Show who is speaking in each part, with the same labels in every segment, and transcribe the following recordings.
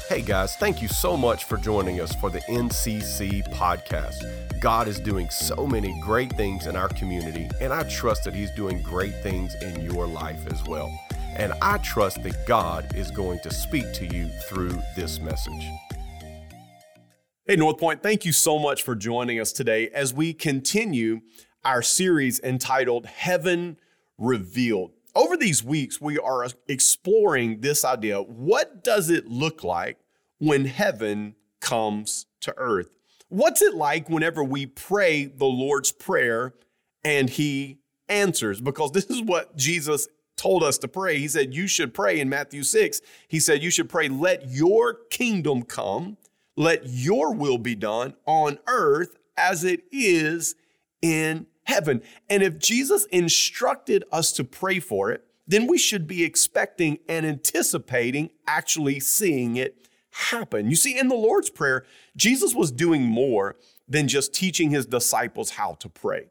Speaker 1: Hey guys, thank you so much for joining us for the NCC podcast. God is doing so many great things in our community, and I trust that He's doing great things in your life as well. And I trust that God is going to speak to you through this message.
Speaker 2: Hey, North Point, thank you so much for joining us today as we continue our series entitled Heaven Revealed. Over these weeks, we are exploring this idea. What does it look like when heaven comes to earth? What's it like whenever we pray the Lord's Prayer and He answers? Because this is what Jesus told us to pray. He said, you should pray in Matthew 6. He said, you should pray, let your kingdom come, let your will be done on earth as it is in heaven. And if Jesus instructed us to pray for it, then we should be expecting and anticipating actually seeing it happen. You see, in the Lord's Prayer, Jesus was doing more than just teaching His disciples how to pray.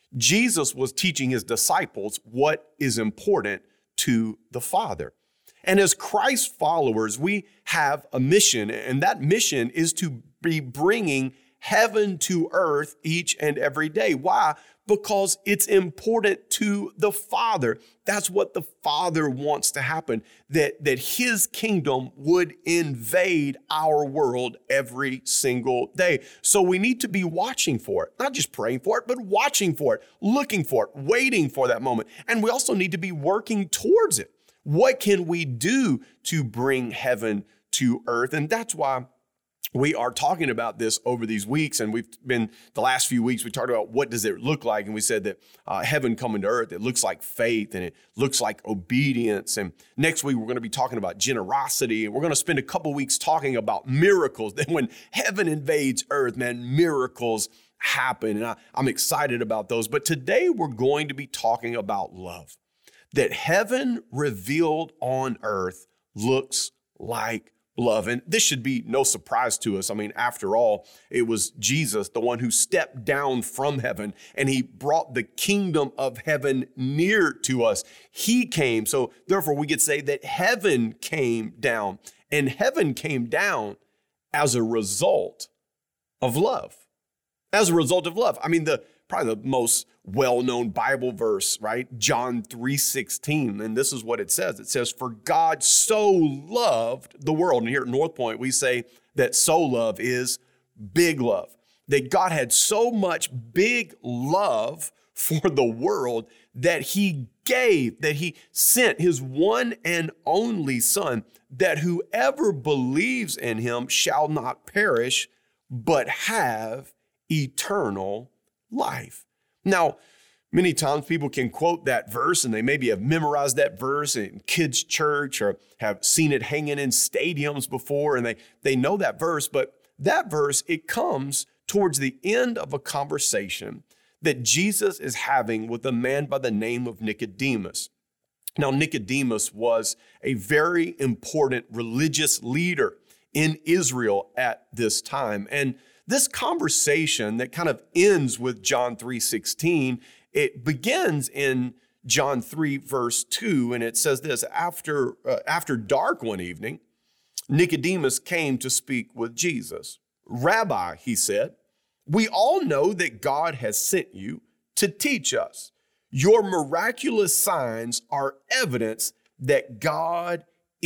Speaker 2: Jesus was teaching His disciples what is important to the Father. And as Christ followers, we have a mission, and that mission is to be bringing heaven to earth each and every day. Why? Because it's important to the Father. That's what the Father wants to happen, that His kingdom would invade our world every single day. So we need to be watching for it, not just praying for it, but watching for it, looking for it, waiting for that moment. And we also need to be working towards it. What can we do to bring heaven to earth? And that's why we are talking about this over these weeks, and we've been, the last few weeks, we talked about what does it look like, and we said that heaven coming to earth, it looks like faith, and it looks like obedience, and next week we're going to be talking about generosity, and we're going to spend a couple weeks talking about miracles. Then when heaven invades earth, man, miracles happen, and I'm excited about those. But today we're going to be talking about love, that heaven revealed on earth looks like love. And this should be no surprise to us. I mean, after all, it was Jesus, the one who stepped down from heaven, and He brought the kingdom of heaven near to us. He came. So therefore we could say that heaven came down, and heaven came down as a result of love. As a result of love. I mean, probably the most well-known Bible verse, right? John 3:16. And this is what it says. It says, for God so loved the world. And here at North Point, we say that so love is big love. That God had so much big love for the world that He gave, that He sent His one and only Son, that whoever believes in Him shall not perish, but have eternal life. Now, many times people can quote that verse, and they maybe have memorized that verse in kids' church or have seen it hanging in stadiums before, and they know that verse. But that verse, it comes towards the end of a conversation that Jesus is having with a man by the name of Nicodemus. Now, Nicodemus was a very important religious leader in Israel at this time. And this conversation that kind of ends with John 3:16, it begins in John 3 verse 2, and it says this, after dark one evening, Nicodemus came to speak with Jesus. Rabbi, he said, we all know that God has sent you to teach us. Your miraculous signs are evidence that God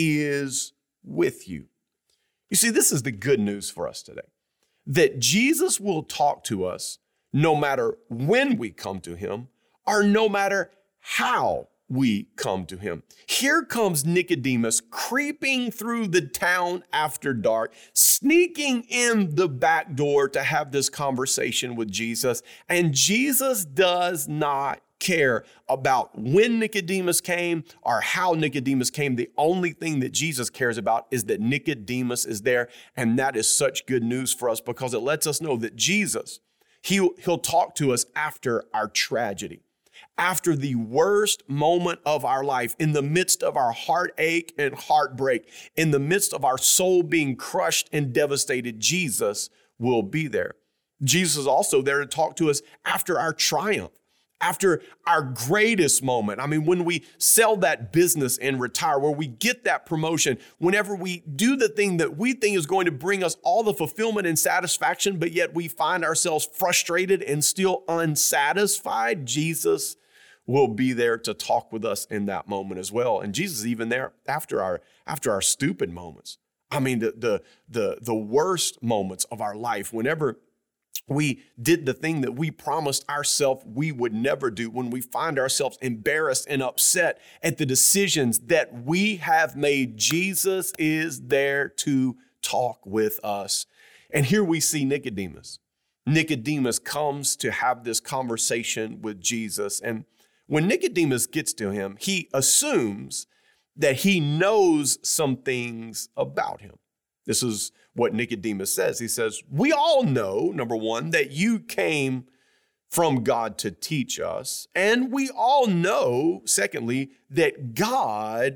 Speaker 2: is with you. You see, this is the good news for us today. That Jesus will talk to us no matter when we come to Him or no matter how we come to Him. Here comes Nicodemus creeping through the town after dark, sneaking in the back door to have this conversation with Jesus. And Jesus does not care about when Nicodemus came or how Nicodemus came. The only thing that Jesus cares about is that Nicodemus is there. And that is such good news for us because it lets us know that Jesus, he'll talk to us after our tragedy, after the worst moment of our life, in the midst of our heartache and heartbreak, in the midst of our soul being crushed and devastated. Jesus will be there. Jesus is also there to talk to us after our triumph, after our greatest moment. I mean, when we sell that business and retire, where we get that promotion, whenever we do the thing that we think is going to bring us all the fulfillment and satisfaction, but yet we find ourselves frustrated and still unsatisfied, Jesus will be there to talk with us in that moment as well. And Jesus is even there after our stupid moments. I mean, the worst moments of our life, whenever we did the thing that we promised ourselves we would never do, when we find ourselves embarrassed and upset at the decisions that we have made, Jesus is there to talk with us. And here we see Nicodemus. Nicodemus comes to have this conversation with Jesus. And when Nicodemus gets to him, he assumes that he knows some things about him. This is what Nicodemus says. He says, we all know, number one, that you came from God to teach us. And we all know, secondly, that God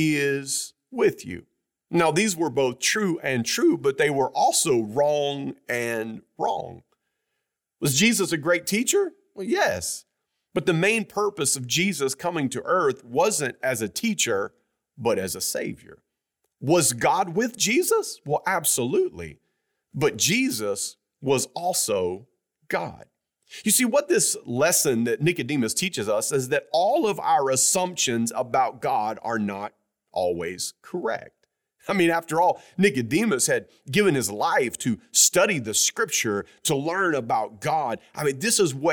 Speaker 2: is with you. Now, these were both true and true, but they were also wrong and wrong. Was Jesus a great teacher? Well, yes. But the main purpose of Jesus coming to earth wasn't as a teacher, but as a savior. Was God with Jesus? Well, absolutely. But Jesus was also God. You see, what this lesson that Nicodemus teaches us is that all of our assumptions about God are not always correct. I mean, after all, Nicodemus had given his life to study the scripture, to learn about God. I mean, this is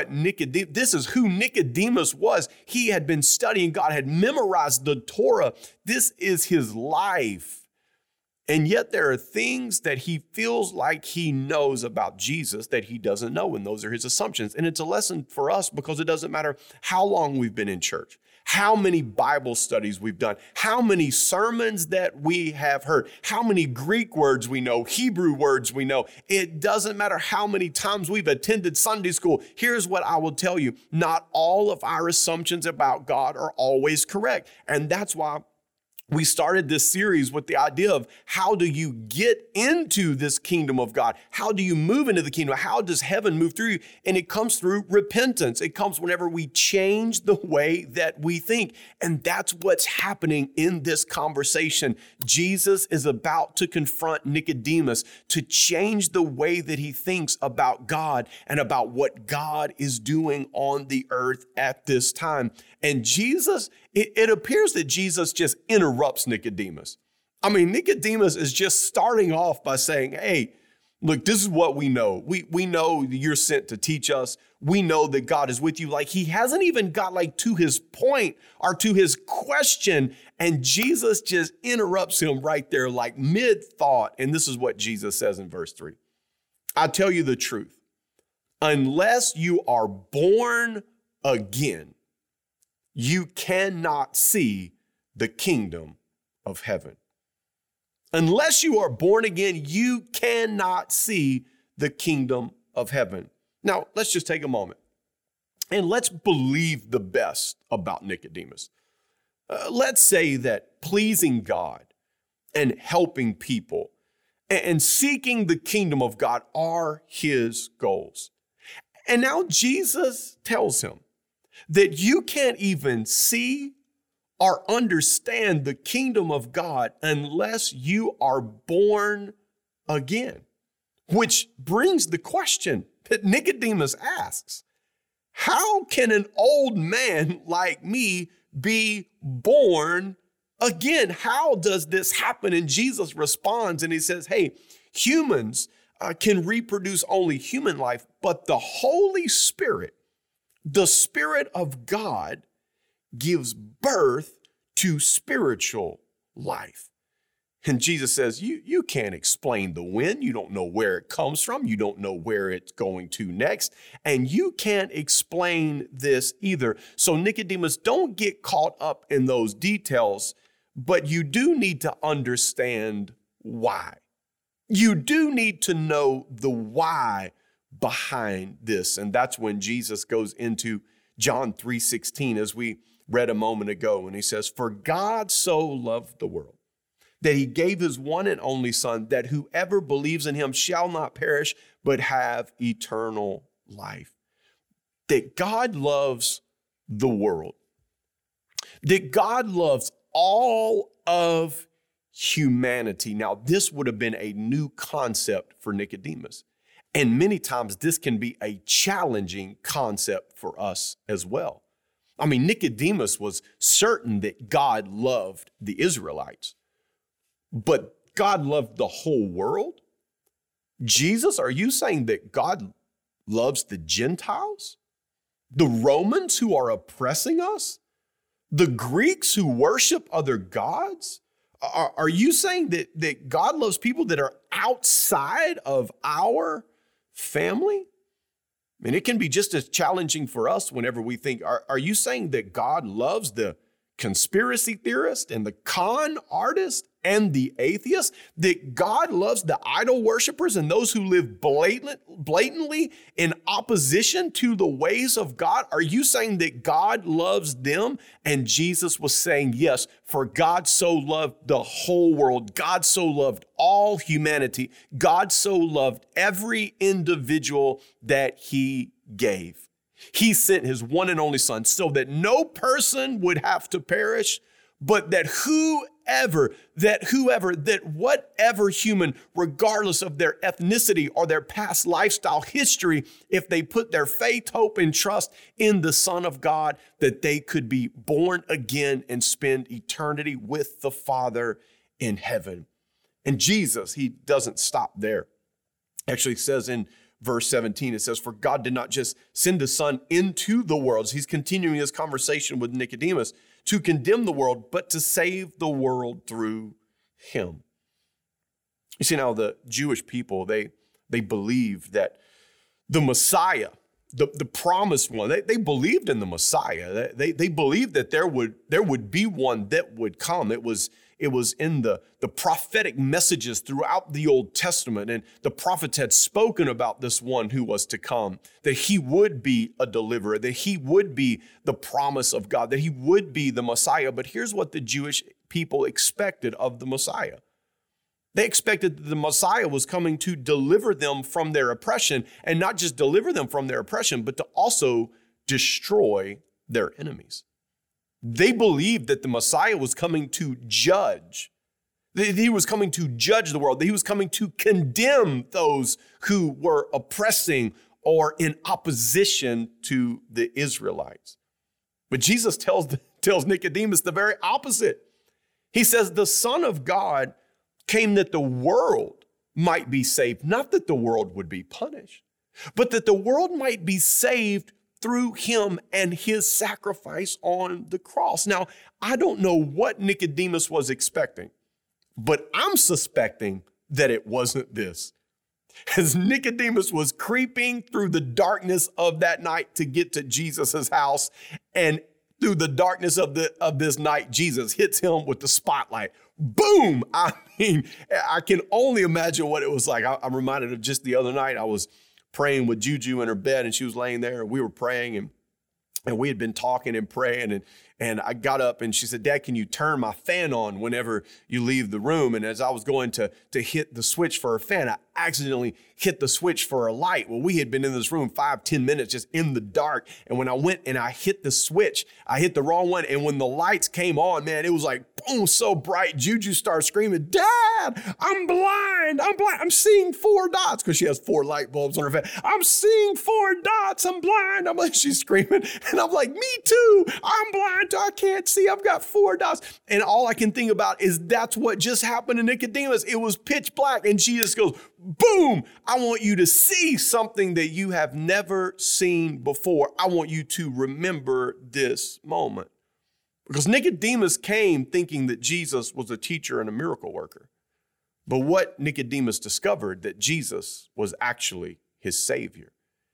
Speaker 2: who Nicodemus was. He had been studying God, had memorized the Torah. This is his life. And yet there are things that he feels like he knows about Jesus that he doesn't know, and those are his assumptions. And it's a lesson for us because it doesn't matter how long we've been in church, how many Bible studies we've done, how many sermons that we have heard, how many Greek words we know, Hebrew words we know. It doesn't matter how many times we've attended Sunday school. Here's what I will tell you. Not all of our assumptions about God are always correct. And that's why we started this series with the idea of how do you get into this kingdom of God? How do you move into the kingdom? How does heaven move through you? And it comes through repentance. It comes whenever we change the way that we think. And that's what's happening in this conversation. Jesus is about to confront Nicodemus to change the way that he thinks about God and about what God is doing on the earth at this time. And Jesus, it appears that Jesus just interrupts Nicodemus. I mean, Nicodemus is just starting off by saying, hey, look, this is what we know. We know that you're sent to teach us. We know that God is with you. Like, he hasn't even got to his point or to his question. And Jesus just interrupts him right there, like mid-thought. And this is what Jesus says in verse 3. I tell you the truth. Unless you are born again, you cannot see the kingdom of heaven. Unless you are born again, you cannot see the kingdom of heaven. Now, let's just take a moment and let's believe the best about Nicodemus. Let's say that pleasing God and helping people and seeking the kingdom of God are his goals. And now Jesus tells him that you can't even see or understand the kingdom of God unless you are born again. Which brings the question that Nicodemus asks, how can an old man like me be born again? How does this happen? And Jesus responds and he says, hey, humans can reproduce only human life, but the Holy Spirit, the Spirit of God, gives birth to spiritual life. And Jesus says, you can't explain the when. You don't know where it comes from. You don't know where it's going to next. And you can't explain this either. So Nicodemus, don't get caught up in those details, but you do need to understand why. You do need to know the why behind this. And that's when Jesus goes into John 3:16, as we read a moment ago. And he says, for God so loved the world that he gave his one and only Son, that whoever believes in him shall not perish, but have eternal life. that God loves the world, that God loves all of humanity. Now, this would have been a new concept for Nicodemus. And many times this can be a challenging concept for us as well. I mean, Nicodemus was certain that God loved the Israelites, but God loved the whole world? Jesus, are you saying that God loves the Gentiles? The Romans who are oppressing us? The Greeks who worship other gods? Are you saying that God loves people that are outside of our family? I mean, it can be just as challenging for us whenever we think, are you saying that God loves the conspiracy theorist and the con artist and the atheist? That God loves the idol worshipers and those who live blatantly in opposition to the ways of God? Are you saying that God loves them? And Jesus was saying, yes, for God so loved the whole world. God so loved all humanity. God so loved every individual that he gave. He sent his one and only son so that no person would have to perish, but that whatever human, regardless of their ethnicity or their past lifestyle history, if they put their faith, hope, and trust in the Son of God, that they could be born again and spend eternity with the Father in heaven. And Jesus, he doesn't stop there. Actually, it says in verse 17, it says, for God did not just send his son into the world. So he's continuing his conversation with Nicodemus to condemn the world, but to save the world through him. You see, now the Jewish people, they believed that the Messiah, the promised one, they believed in the Messiah. They believed that there would be one that would come. It was in the prophetic messages throughout the Old Testament, and the prophets had spoken about this one who was to come, that he would be a deliverer, that he would be the promise of God, that he would be the Messiah. But here's what the Jewish people expected of the Messiah. They expected that the Messiah was coming to deliver them from their oppression, and not just deliver them from their oppression, but to also destroy their enemies. They believed that the Messiah was coming to judge, that he was coming to judge the world, that he was coming to condemn those who were oppressing or in opposition to the Israelites. But Jesus tells Nicodemus the very opposite. He says, the Son of God came that the world might be saved, not that the world would be punished, but that the world might be saved through him and his sacrifice on the cross. Now, I don't know what Nicodemus was expecting, but I'm suspecting that it wasn't this. As Nicodemus was creeping through the darkness of that night to get to Jesus' house, and through the darkness of this night, Jesus hits him with the spotlight. Boom! I mean, I can only imagine what it was like. I'm reminded of just the other night, I was praying with Juju in her bed, and she was laying there, and we were praying, and we had been talking and praying, and I got up, and she said, Dad, can you turn my fan on whenever you leave the room? And as I was going to hit the switch for her fan, I accidentally hit the switch for a light. Well, we had been in this room 5-10 minutes just in the dark, and when I went and I hit the switch, I hit the wrong one, and when the lights came on, man, it was like, boom, so bright. Juju started screaming, Dad, I'm blind, I'm seeing 4 dots, because she has 4 light bulbs on her fan. I'm seeing 4 dots, I'm blind. I'm like, she's screaming, and I'm like, me too, I'm blind. I can't see. I've got 4 dots. And all I can think about is that's what just happened to Nicodemus. It was pitch black. And she just goes, boom, I want you to see something that you have never seen before. I want you to remember this moment. Because Nicodemus came thinking that Jesus was a teacher and a miracle worker. But what Nicodemus discovered, that Jesus was actually his Savior.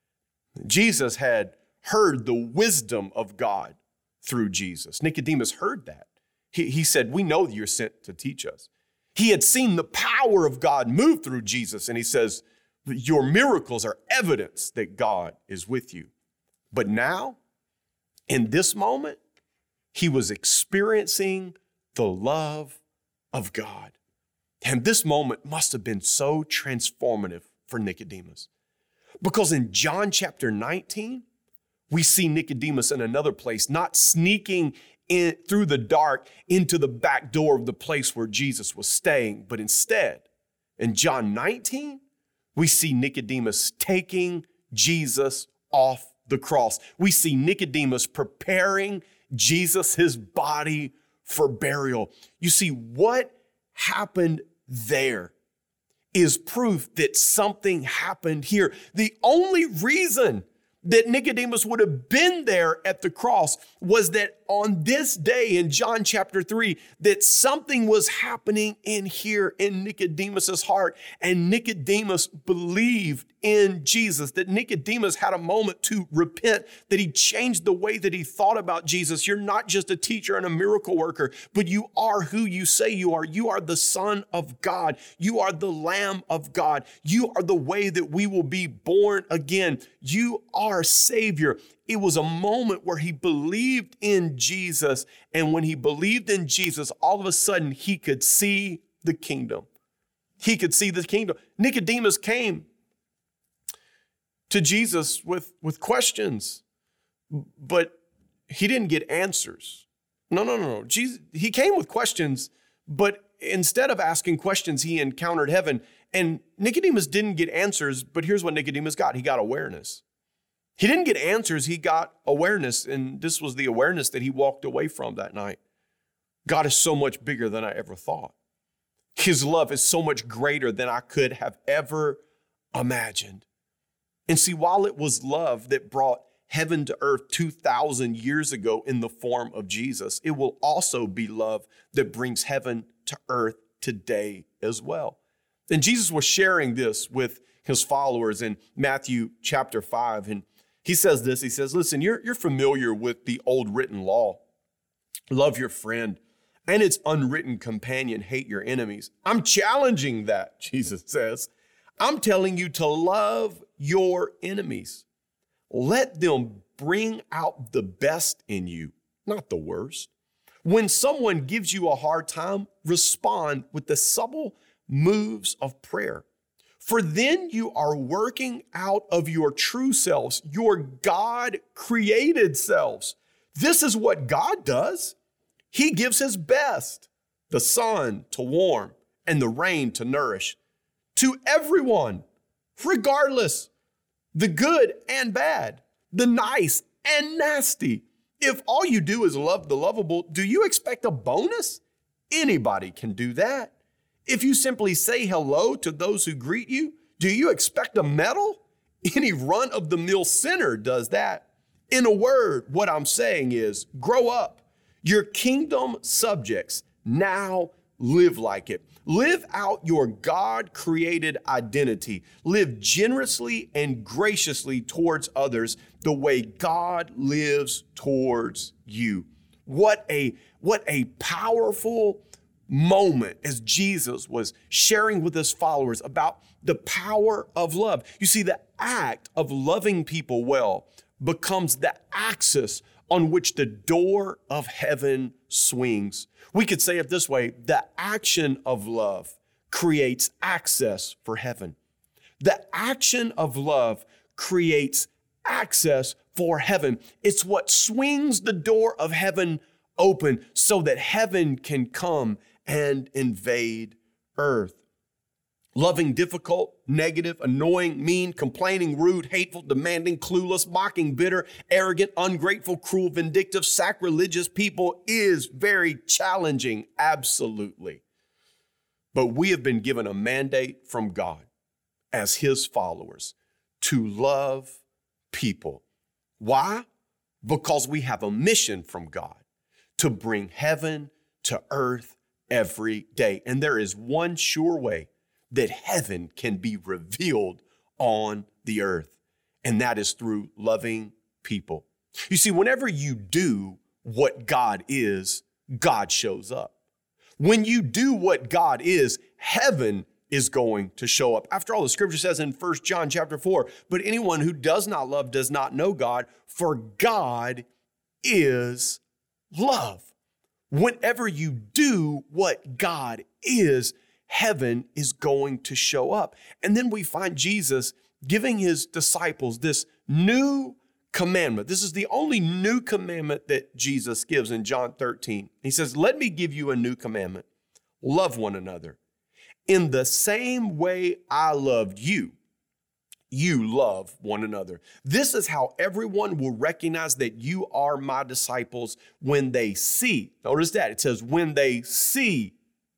Speaker 2: Jesus had heard the wisdom of God through Jesus. Nicodemus heard that. He said, we know that you're sent to teach us. He had seen the power of God move through Jesus, and he says, your miracles are evidence that God is with you. But now, in this moment, he was experiencing the love of God. And this moment must have been so transformative for Nicodemus. Because in John chapter 19, we see Nicodemus in another place, not sneaking in through the dark into the back door of the place where Jesus was staying, but instead, in John 19, we see Nicodemus taking Jesus off the cross. We see Nicodemus preparing Jesus, his body, for burial. You see, what happened there is proof that something happened here. The only reason that Nicodemus would have been there at the cross was that on this day in John chapter 3, that something was happening in here in Nicodemus's heart. And Nicodemus believed in Jesus, that Nicodemus had a moment to repent, that he changed the way that he thought about Jesus. You're not just a teacher and a miracle worker, but you are who you say you are. You are the Son of God. You are the Lamb of God. You are the way that we will be born again. You are Savior. It was a moment where he believed in Jesus. And when he believed in Jesus, all of a sudden he could see the kingdom. He could see the kingdom. Nicodemus came to Jesus with questions, but he didn't get answers. No. Jesus, he came with questions, but instead of asking questions, he encountered heaven. And Nicodemus didn't get answers, but here's what Nicodemus got. He got awareness. He didn't get answers, he got awareness, and this was the awareness that he walked away from that night. God is so much bigger than I ever thought. His love is so much greater than I could have ever imagined. And see, while it was love that brought heaven to earth 2,000 years ago in the form of Jesus, it will also be love that brings heaven to earth today as well. And Jesus was sharing this with his followers in Matthew chapter 5, and he says this, he says, listen, you're familiar with the old written law. Love your friend and its unwritten companion, hate your enemies. I'm challenging that, Jesus says. I'm telling you to love your enemies. Let them bring out the best in you, not the worst. When someone gives you a hard time, respond with the subtle moves of prayer. For then you are working out of your true selves, your God-created selves. This is what God does. He gives his best, the sun to warm and the rain to nourish, to everyone, regardless, the good and bad, the nice and nasty. If all you do is love the lovable, do you expect a bonus? Anybody can do that. If you simply say hello to those who greet you, do you expect a medal? Any run-of-the-mill sinner does that. In a word, what I'm saying is, grow up. Your kingdom subjects now live like it. Live out your God-created identity. Live generously and graciously towards others the way God lives towards you. What a powerful moment as Jesus was sharing with his followers about the power of love. You see, the act of loving people well becomes the axis on which the door of heaven swings. We could say it this way: the action of love creates access for heaven. The action of love creates access for heaven. It's what swings the door of heaven open so that heaven can come and invade earth. Loving difficult, negative, annoying, mean, complaining, rude, hateful, demanding, clueless, mocking, bitter, arrogant, ungrateful, cruel, vindictive, sacrilegious people is very challenging, absolutely. But we have been given a mandate from God as his followers to love people. Why? Because we have a mission from God to bring heaven to earth every day. And there is one sure way that heaven can be revealed on the earth, and that is through loving people. You see, whenever you do what God is, God shows up. When you do what God is, heaven is going to show up. After all, the scripture says in 1 John chapter 4, but anyone who does not love does not know God, for God is love. Whenever you do what God is, heaven is going to show up. And then we find Jesus giving his disciples this new commandment. This is the only new commandment that Jesus gives in John 13. He says, let me give you a new commandment. Love one another. In the same way I loved you, you love one another. This is how everyone will recognize that you are my disciples when they see. Notice that it says when they see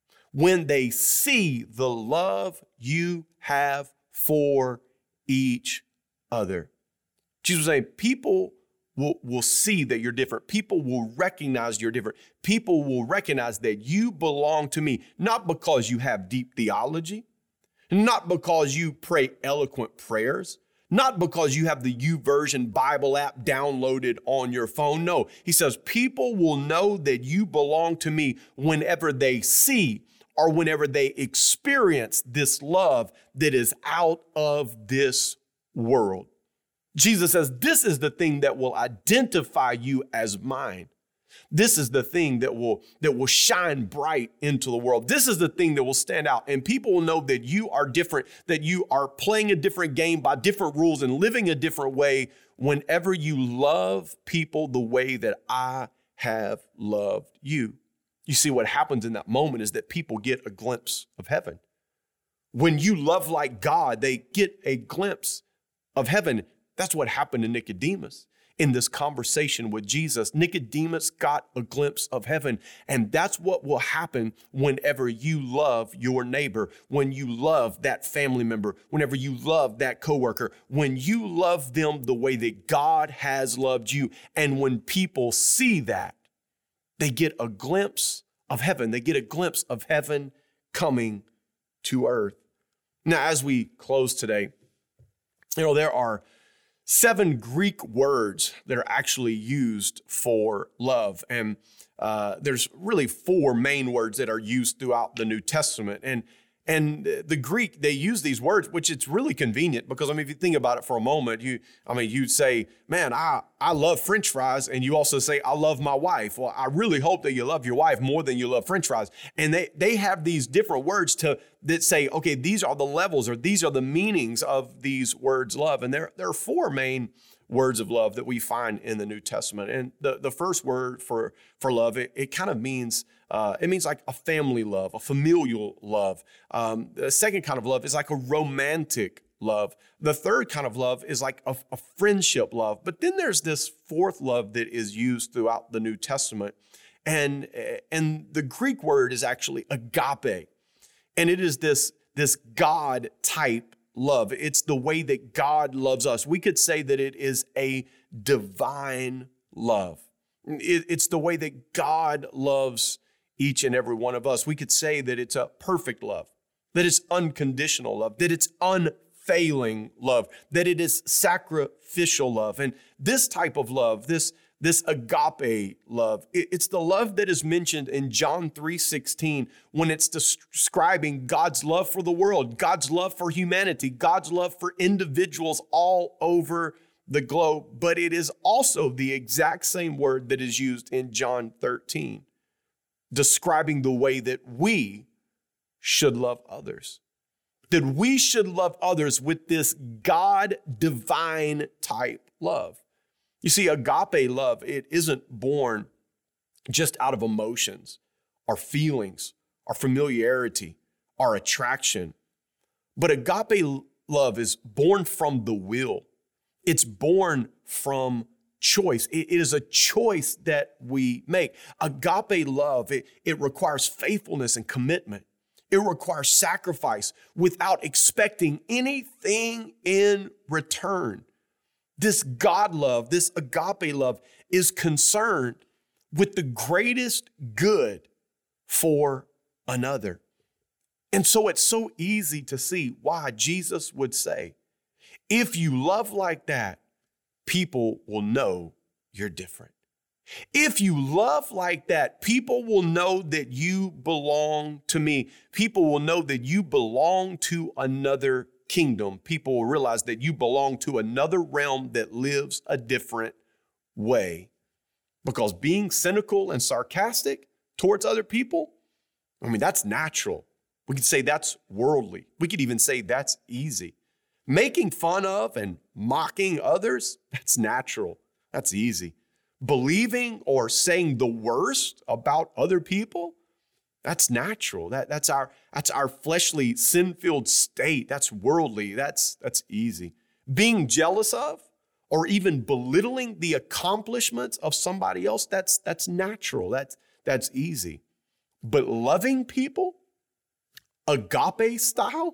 Speaker 2: the love you have for each other. Jesus was saying people will see that you're different. People will recognize you're different. People will recognize that you belong to me, not because you have deep theology, not because you pray eloquent prayers, not because you have the YouVersion Bible app downloaded on your phone. No, he says people will know that you belong to me whenever they see or whenever they experience this love that is out of this world. Jesus says, this is the thing that will identify you as mine. This is the thing that will shine bright into the world. This is the thing that will stand out. And people will know that you are different, that you are playing a different game by different rules and living a different way whenever you love people the way that I have loved you. You see, what happens in that moment is that people get a glimpse of heaven. When you love like God, they get a glimpse of heaven. That's what happened to Nicodemus in this conversation with Jesus. Nicodemus got a glimpse of heaven, and that's what will happen whenever you love your neighbor, when you love that family member, whenever you love that coworker, when you love them the way that God has loved you. And when people see that, they get a glimpse of heaven. They get a glimpse of heaven coming to earth. Now, as we close today, there are 7 Greek words that are actually used for love. And there's really 4 main words that are used throughout the New Testament. And the Greek, they use these words, which it's really convenient because, if you think about it for a moment, you'd say, man, I love French fries. And you also say, I love my wife. Well, I really hope that you love your wife more than you love French fries. And they have these different words that say, okay, these are the levels or these are the meanings of these words love. And there are 4 main words of love that we find in the New Testament. And the first word for love, it kind of means, it means like a family love, a familial love. The second kind of love is like a romantic love. The third kind of love is like a friendship love. But then there's this 4th love that is used throughout the New Testament. And the Greek word is actually agape. And it is this God type love. It's the way that God loves us. We could say that it is a divine love. It's the way that God loves each and every one of us. We could say that it's a perfect love, that it's unconditional love, that it's unfailing love, that it is sacrificial love. And this type of love, this agape love, it's the love that is mentioned in John 3:16 when it's describing God's love for the world, God's love for humanity, God's love for individuals all over the globe. But it is also the exact same word that is used in John 13, describing the way that we should love others, that we should love others with this God divine type love. You see, agape love, it isn't born just out of emotions or feelings or familiarity or attraction. But agape love is born from the will. It's born from choice. It is a choice that we make. Agape love, it requires faithfulness and commitment. It requires sacrifice without expecting anything in return. This God love, this agape love is concerned with the greatest good for another. And so it's so easy to see why Jesus would say, if you love like that, people will know you're different. If you love like that, people will know that you belong to me. People will know that you belong to another kingdom. People will realize that you belong to another realm that lives a different way. Because being cynical and sarcastic towards other people, that's natural. We could say that's worldly. We could even say that's easy. Making fun of and mocking others, that's natural. That's easy. Believing or saying the worst about other people, that's natural. That's our fleshly, sin-filled state. That's worldly. That's easy. Being jealous of or even belittling the accomplishments of somebody else, that's natural. That's easy. But loving people, agape style,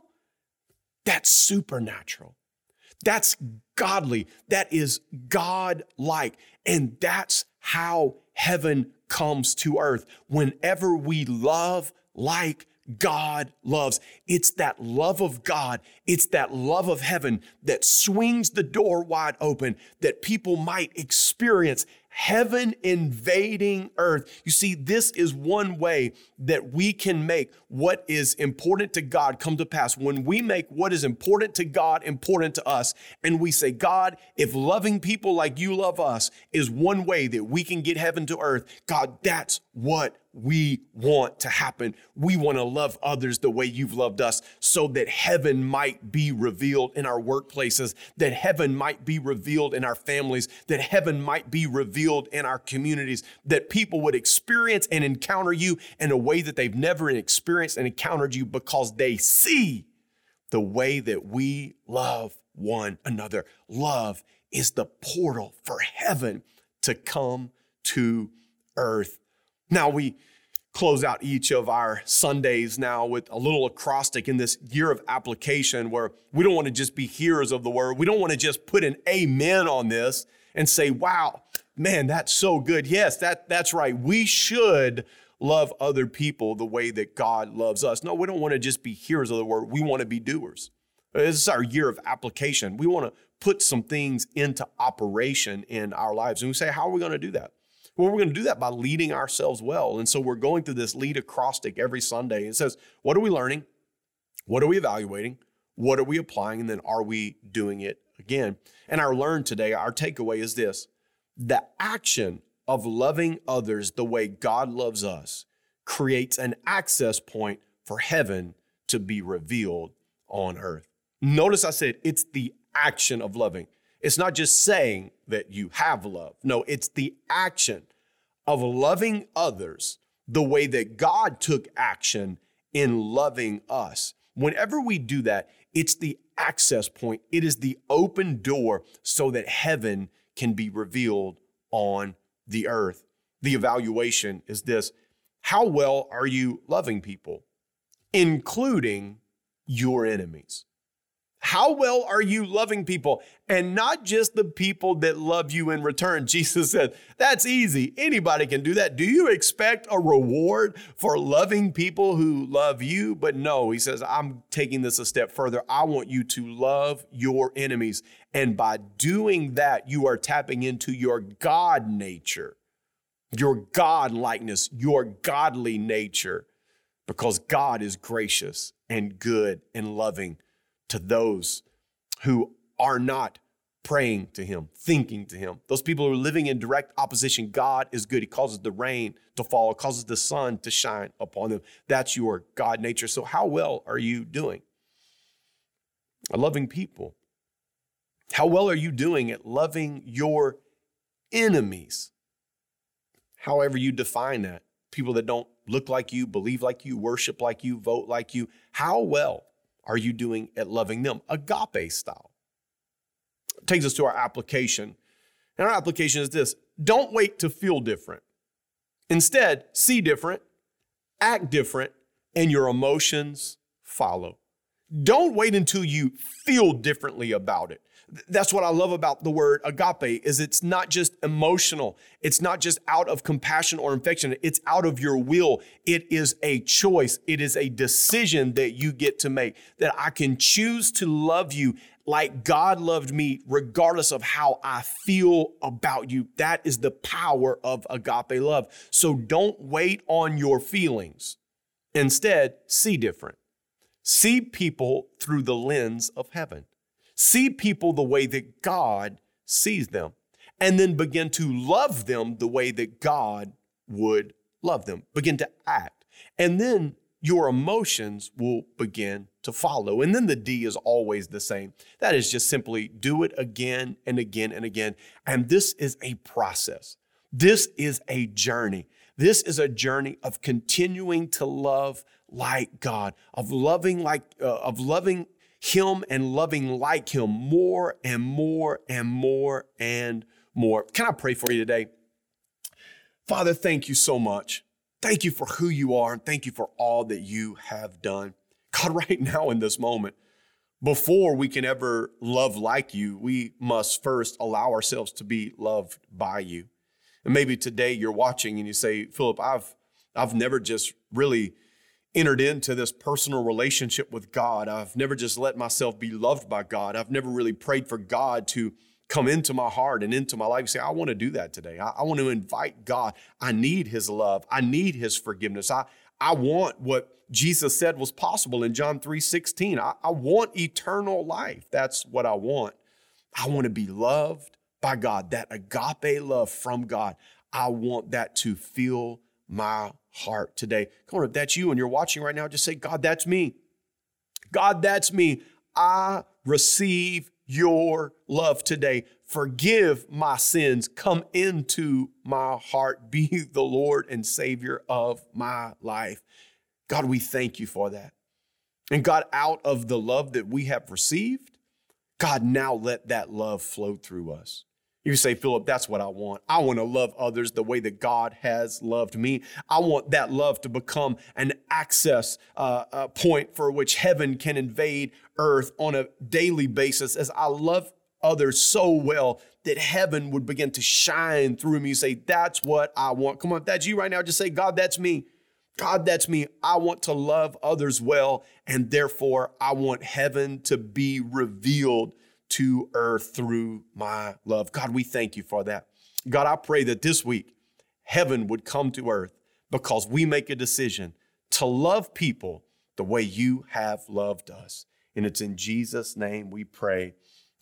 Speaker 2: that's supernatural. That's godly. That is God-like. And that's how heaven comes to earth. Whenever we love like God loves, it's that love of God, it's that love of heaven that swings the door wide open, that people might experience heaven invading earth. You see, this is one way that we can make what is important to God come to pass. When we make what is important to God important to us, and we say, God, if loving people like you love us is one way that we can get heaven to earth, God, that's what we want to happen. We want to love others the way you've loved us so that heaven might be revealed in our workplaces, that heaven might be revealed in our families, that heaven might be revealed in our communities, that people would experience and encounter you in a way that they've never experienced and encountered you because they see the way that we love one another. Love is the portal for heaven to come to earth. Now, we close out each of our Sundays now with a little acrostic in this year of application where we don't want to just be hearers of the word. We don't want to just put an amen on this and say, wow, man, that's so good. Yes, that's right. We should love other people the way that God loves us. No, we don't want to just be hearers of the word. We want to be doers. This is our year of application. We want to put some things into operation in our lives. And we say, how are we going to do that? Well, we're going to do that by leading ourselves well. And so we're going through this lead acrostic every Sunday. It says, what are we learning? What are we evaluating? What are we applying? And then are we doing it again? And our learn today, our takeaway is this: the action of loving others the way God loves us creates an access point for heaven to be revealed on earth. Notice I said it's the action of loving. It's not just saying that you have love. No, it's the action of loving others the way that God took action in loving us. Whenever we do that, it's the access point. It is the open door so that heaven can be revealed on the earth. The evaluation is this: how well are you loving people, including your enemies? How well are you loving people? And not just the people that love you in return. Jesus said, that's easy. Anybody can do that. Do you expect a reward for loving people who love you? But no, he says, I'm taking this a step further. I want you to love your enemies. And by doing that, you are tapping into your God nature, your God likeness, your godly nature, because God is gracious and good and loving to those who are not praying to him, thinking to him. Those people who are living in direct opposition. God is good. He causes the rain to fall, causes the sun to shine upon them. That's your God nature. So how well are you doing at loving people? How well are you doing at loving your enemies? However you define that. People that don't look like you, believe like you, worship like you, vote like you. How well are you doing at loving them? Agape style. It takes us to our application. And our application is this: don't wait to feel different. Instead, see different, act different, and your emotions follow. Don't wait until you feel differently about it. That's what I love about the word agape, is it's not just emotional. It's not just out of compassion or affection. It's out of your will. It is a choice. It is a decision that you get to make, that I can choose to love you like God loved me, regardless of how I feel about you. That is the power of agape love. So don't wait on your feelings. Instead, see different. See people through the lens of heaven. See people the way that God sees them, and then begin to love them the way that God would love them. Begin to act. And then your emotions will begin to follow. And then the D is always the same. That is just simply do it again and again and again. And this is a process. This is a journey. This is a journey of continuing to love like God, of loving Him and loving like Him more and more and more and more. Can I pray for you today? Father, thank you so much. Thank you for who you are, and thank you for all that you have done. God, right now in this moment, before we can ever love like you, we must first allow ourselves to be loved by you. And maybe today you're watching and you say, Philip, I've never just really entered into this personal relationship with God. I've never just let myself be loved by God. I've never really prayed for God to come into my heart and into my life. You say, I want to do that today. I want to invite God. I need His love. I need His forgiveness. I want what Jesus said was possible in John 3:16. I want eternal life. That's what I want. I want to be loved by God, that agape love from God. I want that to fill my heart today. Come on, if that's you and you're watching right now, just say, God, that's me. God, that's me. I receive your love today. Forgive my sins. Come into my heart. Be the Lord and Savior of my life. God, we thank you for that. And God, out of the love that we have received, God, now let that love flow through us. You say, Philip, that's what I want. I want to love others the way that God has loved me. I want that love to become an access point for which heaven can invade earth on a daily basis as I love others so well that heaven would begin to shine through me. You say, that's what I want. Come on, if that's you right now, just say, God, that's me. God, that's me. I want to love others well, and therefore I want heaven to be revealed to earth through my love. God, we thank you for that. God, I pray that this week heaven would come to earth because we make a decision to love people the way you have loved us. And it's in Jesus' name we pray.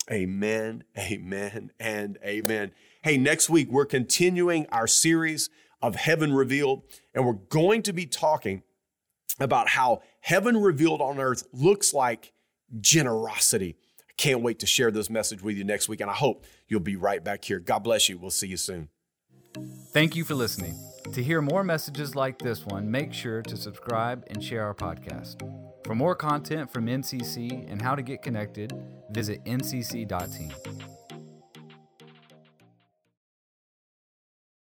Speaker 2: Amen, amen, and amen. Hey, next week we're continuing our series of Heaven Revealed, and we're going to be talking about how heaven revealed on earth looks like generosity. Can't wait to share this message with you next week, and I hope you'll be right back here. God bless you. We'll see you soon.
Speaker 3: Thank you for listening. To hear more messages like this one, make sure to subscribe and share our podcast. For more content from NCC and how to get connected, visit ncc.team.